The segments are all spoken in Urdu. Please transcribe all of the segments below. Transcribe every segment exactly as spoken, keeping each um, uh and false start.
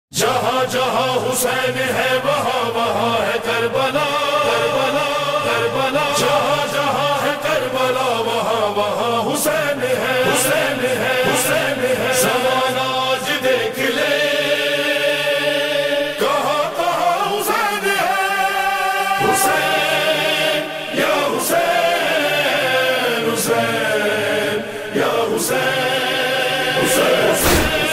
جہاں جہاں حسین ہے وہاں وہاں ہے کربلا کربلا کربلا جہاں جہاں ہے کربلا وہاں وہاں حسین ہے حسین ہے حسین ہے زمانہ آج دیکھ لے کہاں کہاں حسین ہے حسین یا حسین حسین یا حسین حسین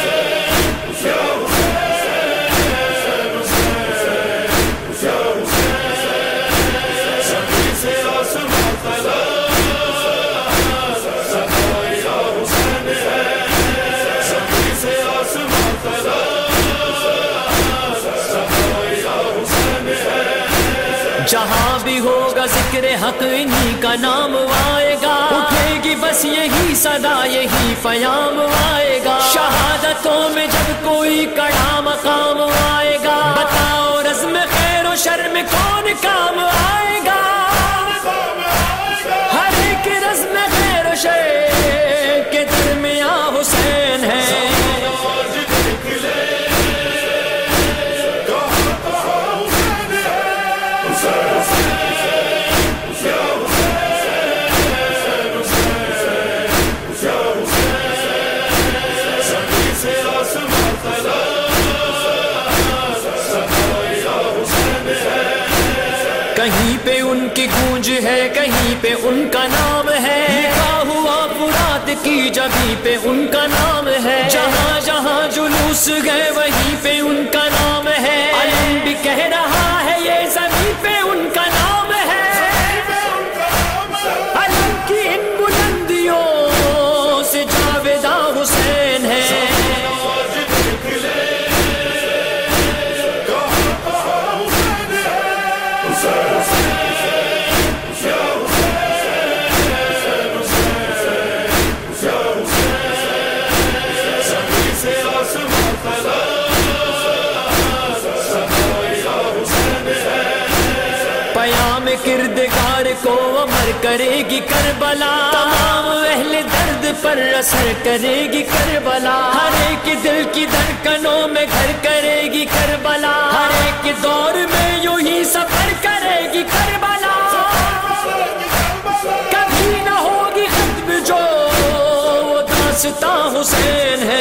جہاں بھی ہوگا ذکر حق انہی کا نام آئے گا، اٹھے گی بس یہی صدا یہی پیام آئے گا، شہادتوں میں جب کوئی کڑا مقام آئے گا، بتاؤ رزم خیر و شر میں کون کام آئے گا، ہر ایک رزم خیر و شر کے درمیاں حسین ہے۔ کہیں پہ ان کی گونج ہے کہیں پہ ان کا نام ہے، لکھا ہوا فرات کی جبھی پہ ان کا نام ہے، جہاں جہاں جلوس گئے وہیں پہ ان کا نام ہے، علم بھی کہہ رہا ہے یہ زمین پہ ان کا نام ہے، علم کی ان بلندیوں سے جاویداں حسین ہے۔ پیام کردگار کو امر کرے گی کربلا، تمام اہل درد پر اثر کرے گی کربلا، ہر ایک دل کی دھڑکنوں میں گھر کرے گی کربلا، ہر ایک دور میں یوں ہی سفر کرے گی کربلا، کبھی نہ ہوگی ختم جو وہ داستاں حسین ہے۔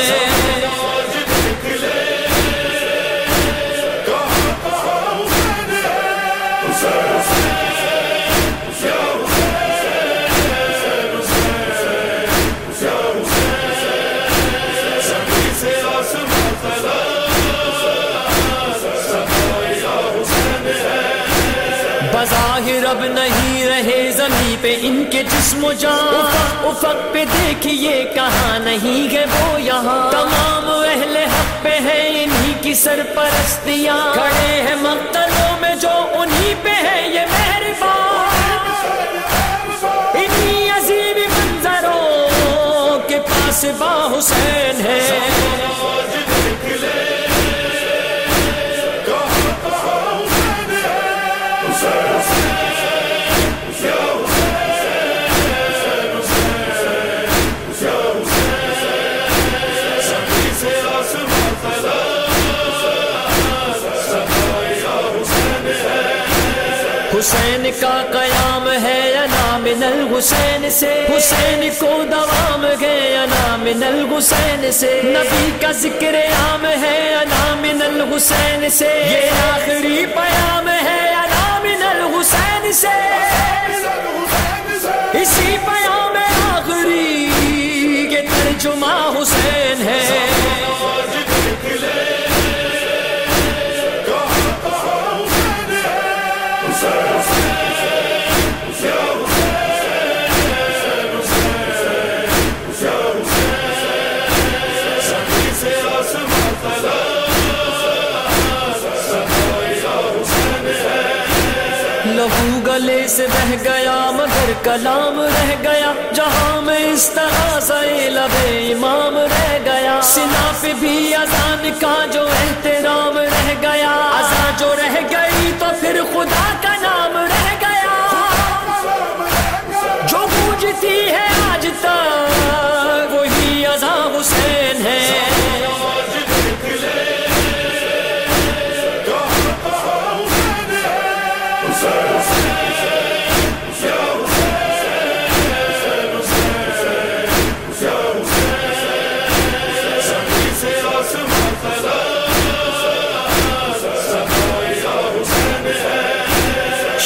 بظاہر اب نہیں رہے زمین پہ ان کے جسم و جان، افق پہ دیکھیے کہاں نہیں ہے وہ یہاں، تمام اہل حق پہ ہے انہی کی سرپرستیاں، کھڑے ہیں مقتلوں میں جو انہی پہ ہے یہ مہربان، انہی عظیم منظروں کے پاس با حسین ہے۔ حسین کا قیام ہے انا من الحسین سے، حسین کو دوام ہے انا من الحسین سے، نبی کا ذکر عام ہے انا من الحسین سے، یہ آخری پیام ہے انا من الحسین سے، اسی پیام آخری کے ترجمہ حسین ہے۔ لہو گلے سے بہ گیا مگر کلام رہ گیا، جہاں میں استغاثہ لب امام رہ گیا، سنا پہ بھی اذان کا جو احترام رہ گیا، اذان جو رہ گئی تو پھر خدا کا نام رہ گیا، جو گونجتی ہے آج تک وہی اذان حسین ہے۔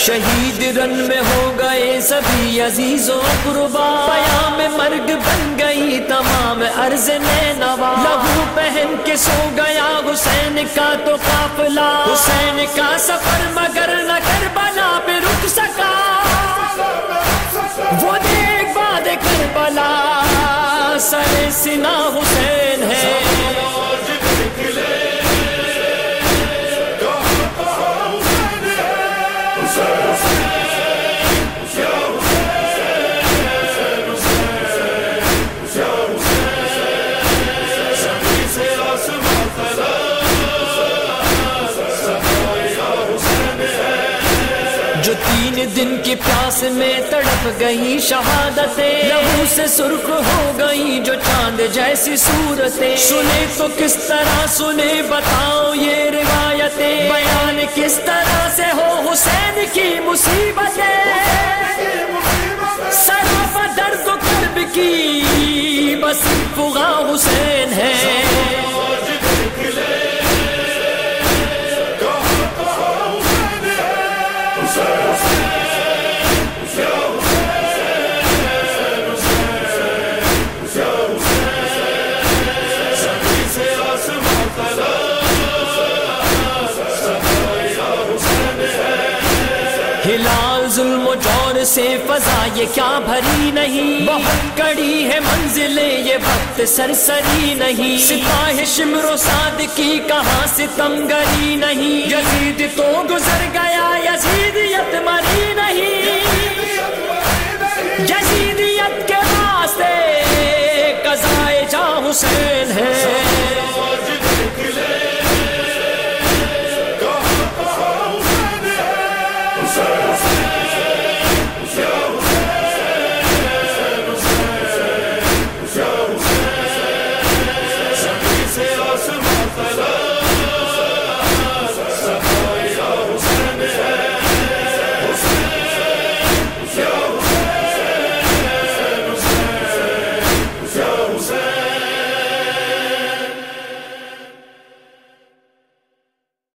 شہید رن میں ہو گئے سبھی عزیز و اقربا، پیام مرگ بن گئی تمام عرض نینوا، لہو پہن کے سو گیا حسین کا تو قافلہ، حسین کا سفر مگر نہ کربلا پہ رک سکا، وہ دیکھ باد کربلا سر سنا حسین ہے۔ جو تین دن کی پیاس میں تڑپ گئی شہادتیں، لہو سے سرخ ہو گئی جو چاند جیسی صورتیں، سنے تو کس طرح سنے بتاؤ یہ روایتیں، بیان کس طرح سے ہو حسین کی مصیبتیں، سراپا درد و کرب کی بس فغاں حسین ہے۔ ہلال ظلم و جور سے فضا یہ کیا بھری نہیں، بہت کڑی ہے منزلیں یہ وقت سرسری نہیں، سپاہ شمر و سعد کی کہاں ستمگری نہیں، یزید تو گزر گیا یزیدیت مری نہیں، یزیدیت کے واسطے قضائے جاں حسین ہے۔